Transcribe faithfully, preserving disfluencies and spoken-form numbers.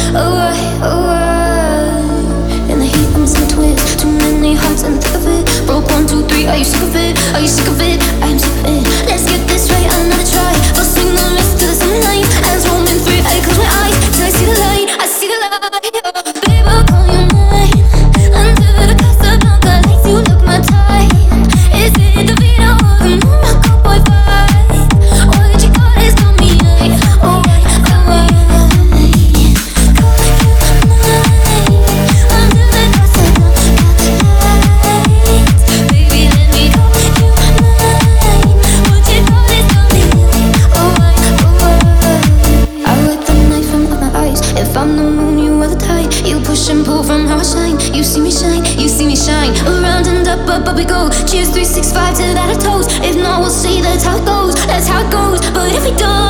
Alright, alright. In the heat, I'm missing a twist. Too many hearts in the thick of it. Broke one, two, three. Are you sick of it? Are you sick of it? I am sick of it. Let's get this right, another try. First swing the rest to the summer night. Hands rolling through, I close my eyes till I see the light. I see the light. Babe, I'll call you mine. Under the Casablanca lights, you look my type. Is it the Vino or the Monaco boy vibe? Or did you goddess call me? Alright, alright. Call you mine. Under the Casablanca lights. Baby, let me call you mine. Would you goddess call me? Alright, alright. I light the night from up my eyes. If I'm the moon, you are the tide. You push and pull from how I shine. You see me shine, you see me shine. Around and up, up, up we go. Cheers three six five to that I toast. If not, we'll see, that's how it goes. That's how it goes. But if we don't